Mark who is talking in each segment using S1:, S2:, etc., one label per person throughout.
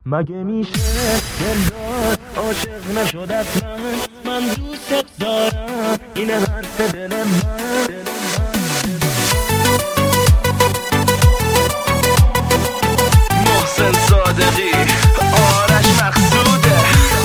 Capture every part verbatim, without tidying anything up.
S1: مگه میشه دلدار عاشق نشد اصلا؟ من دوست دارم، این حرف دل من. محسن صادقی، آرش مقصوده.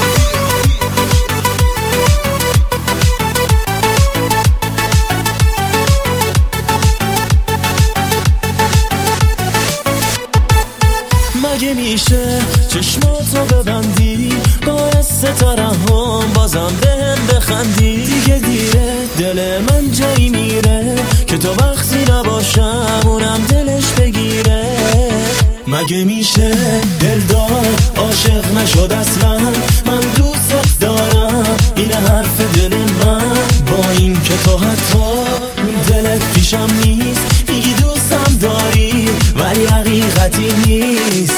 S1: مگه میشه چشماتو ببندی باعث ستاره هم بازم بهم بخندی؟ دیگه دیره دل من جایی میره که تو وقتی نباشم اونم دلش بگیره. مگه میشه دلدار عاشق نشد اصلا؟ من دوست دارم، این حرف دل من. با این که تو حتی دلت پیشم نیست، میگی دوستم داری ولی حقیقتی نیست.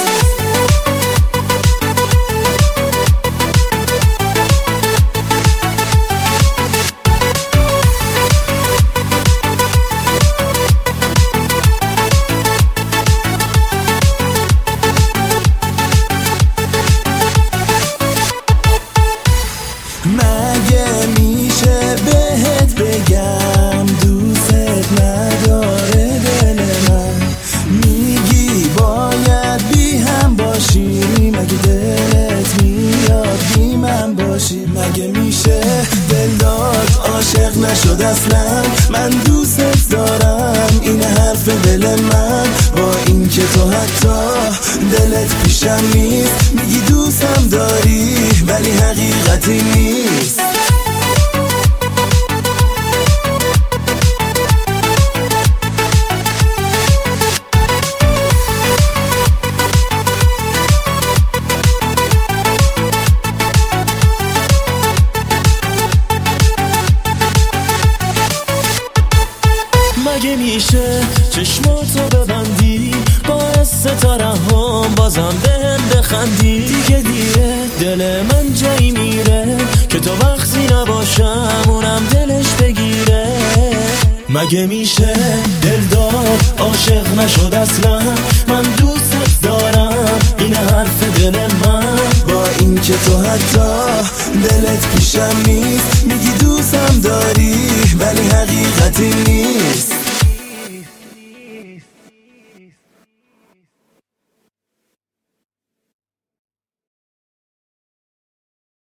S2: مگه میشه بهت بگم دوست نداره دل من؟ میگی باید بی هم باشی، مگه دلت میاد بی من باشی؟ مگه میشه دلدار عاشق نشد اصلا؟ من دوست دارم، این حرف دل من. با این که تو حتی دلت پیشم نیست، میگی دوستم داری ولی حقیقتی نیست.
S1: مگه میشه چشماتو ببندی باعث ستاره هم بازم بهم بخندی؟ دیگه دیره دل من جایی میره که تو وقتی نباشم اونم دلش بگیره. مگه میشه دلدار عاشق نشد اصلا؟ من دوست دارم، این حرف دل من.
S2: با این که تو حتی دلت پیشم نیست، میگی دوستم داری ولی حقیقتی نیست.